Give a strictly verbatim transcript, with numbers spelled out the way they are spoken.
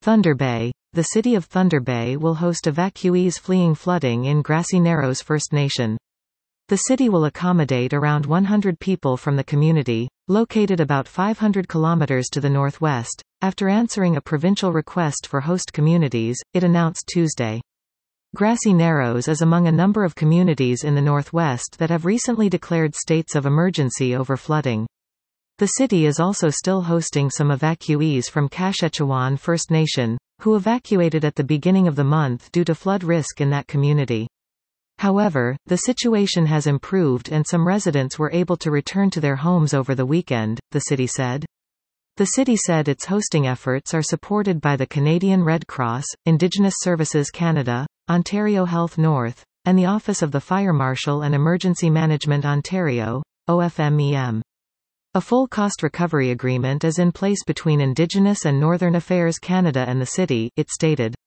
Thunder Bay. The city of Thunder Bay will host evacuees fleeing flooding in Grassy Narrows First Nation. The city will accommodate around one hundred people from the community, located about five hundred kilometers to the northwest. After answering a provincial request for host communities, it announced Tuesday. Grassy Narrows is among a number of communities in the northwest that have recently declared states of emergency over flooding. The city is also still hosting some evacuees from Kashechewan First Nation, who evacuated at the beginning of the month due to flood risk in that community. However, the situation has improved and some residents were able to return to their homes over the weekend, the city said. The city said its hosting efforts are supported by the Canadian Red Cross, Indigenous Services Canada, Ontario Health North, and the Office of the Fire Marshal and Emergency Management Ontario, O F M E M. A full cost recovery agreement is in place between Indigenous and Northern Affairs Canada and the city, it stated.